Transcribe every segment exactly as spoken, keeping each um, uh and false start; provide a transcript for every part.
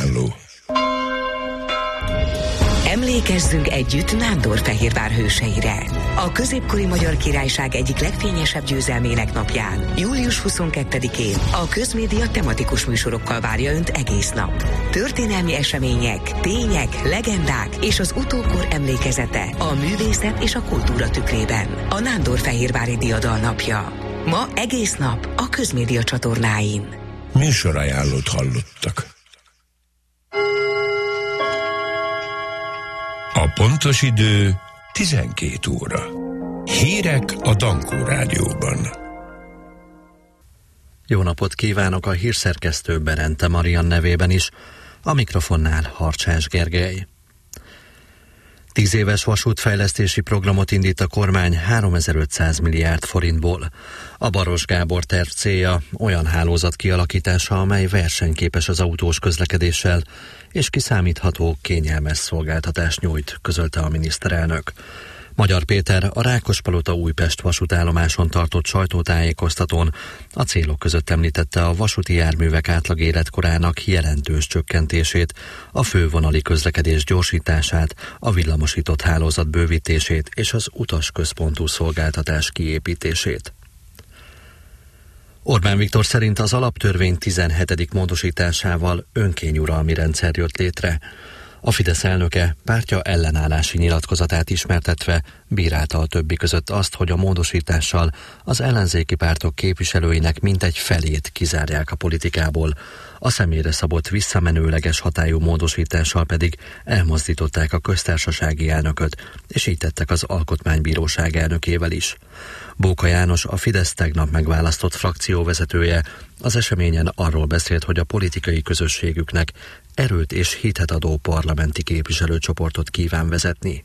műsorajánló. Emlékezzünk együtt Nándorfehérvár hőseire. A középkori Magyar Királyság egyik legfényesebb győzelmének napján, július huszonkettedikén a Közmédia tematikus műsorokkal várja Önt egész nap. Történelmi események, tények, legendák és az utókor emlékezete a művészet és a kultúra tükrében. A Nándorfehérvári Diadal napja. Ma egész nap a Közmédia csatornáin. Műsorajánlót hallottak. A pontos idő tizenkét óra. Hírek a Dankó Rádióban. Jó napot kívánok a hírszerkesztő Berente Marian nevében is, a mikrofonnál Harcsás Gergely. Tíz éves vasútfejlesztési programot indít a kormány háromezer-ötszáz milliárd forintból. A Baros Gábor terv célja olyan hálózat kialakítása, amely versenyképes az autós közlekedéssel, és kiszámítható, kényelmes szolgáltatást nyújt, közölte a miniszterelnök. Magyar Péter a Rákospalota Újpest vasútállomáson tartott sajtótájékoztatón a célok között említette a vasúti járművek átlag életkorának jelentős csökkentését, a fővonali közlekedés gyorsítását, a villamosított hálózat bővítését és az utasközpontú szolgáltatás kiépítését. Orbán Viktor szerint az alaptörvény tizenhetedik módosításával önkényuralmi rendszer jött létre. A Fidesz elnöke pártja ellenállási nyilatkozatát ismertetve bírálta a többi között azt, hogy a módosítással az ellenzéki pártok képviselőinek mintegy felét kizárják a politikából, a személyre szabott visszamenőleges hatályú módosítással pedig elmozdították a köztársasági elnököt, és így tettek az Alkotmánybíróság elnökével is. Bóka János, a Fidesz tegnap megválasztott frakcióvezetője, az eseményen arról beszélt, hogy a politikai közösségüknek erőt és hitet adó parlamenti képviselőcsoportot kíván vezetni.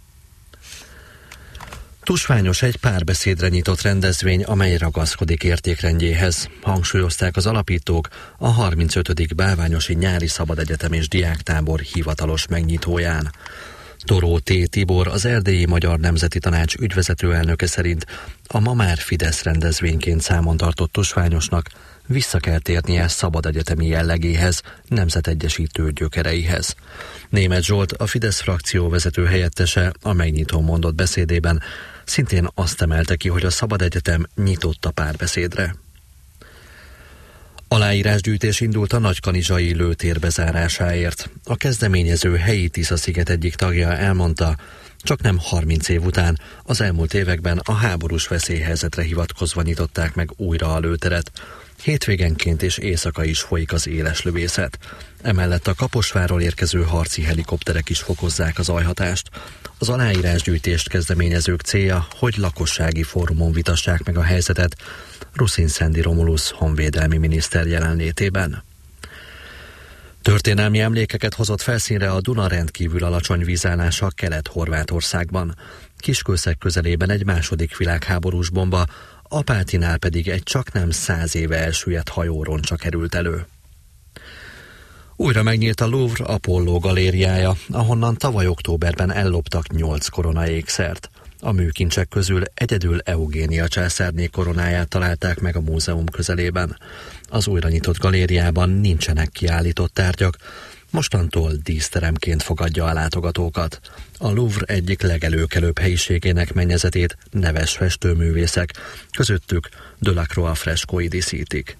Tusványos egy párbeszédre nyitott rendezvény, amely ragaszkodik értékrendjéhez, hangsúlyozták az alapítók a harmincötödik Bálványosi Nyári Szabadegyetem és Diáktábor hivatalos megnyitóján. Toró T. Tibor, az Erdélyi Magyar Nemzeti Tanács ügyvezető elnöke szerint a ma már Fidesz rendezvényként számon tartott Tusványosnak vissza kell térnie szabad egyetemi jellegéhez, nemzetegyesítő gyökereihez. Németh Zsolt, a Fidesz frakció vezető helyettese a megnyitón mondott beszédében szintén azt emelte ki, hogy a Szabad Egyetem nyitott a párbeszédre. Aláírásgyűjtés indult a nagykanizsai lőtér bezárásáért. A kezdeményező helyi Tisza-sziget egyik tagja elmondta, csak nem harminc év után, az elmúlt években a háborús veszélyhelyzetre hivatkozva nyitották meg újra a lőteret. Hétvégenként és éjszaka is folyik az éles lövészet. Emellett a Kaposvárról érkező harci helikopterek is fokozzák az zajhatást. Az aláírásgyűjtést kezdeményezők célja, hogy lakossági fórumon vitassák meg a helyzetet, Ruszin Szendi Romulusz honvédelmi miniszter jelenlétében. Történelmi emlékeket hozott felszínre a Duna rendkívül alacsony vízállása Kelet-Horvátországban. Kiskőszeg közelében egy második világháborús bomba, Apátinál pedig egy csaknem száz éve elsüllyedt hajóroncsa került elő. Újra megnyílt a Louvre Apollo galériája, ahonnan tavaly októberben elloptak nyolc korona ékszert. A műkincsek közül egyedül Eugénia császárné koronáját találták meg a múzeum közelében. Az újra nyitott galériában nincsenek kiállított tárgyak, mostantól díszteremként fogadja a látogatókat. A Louvre egyik legelőkelőbb helyiségének mennyezetét neves festőművészek, közöttük Delacroix freskói díszítik.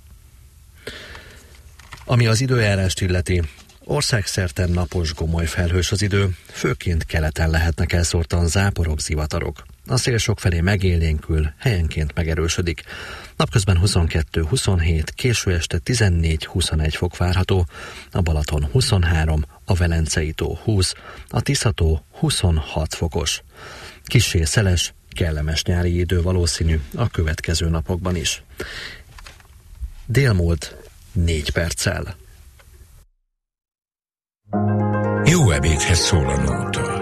Ami az időjárást illeti, országszerte napos, gomoly felhős az idő, főként keleten lehetnek elszórtan záporok, zivatarok. A szél sokfelé megélénkül, helyenként megerősödik. Napközben huszonkettő huszonhét, késő este tizennégy-huszonegy fok várható, a Balaton huszonhárom, a Velencei tó húsz, a Tisza-tó huszonhat fokos. Kissé szeles, kellemes nyári idő valószínű a következő napokban is. Délmúlt négy perccel. Jó ebédhez szól a nóta.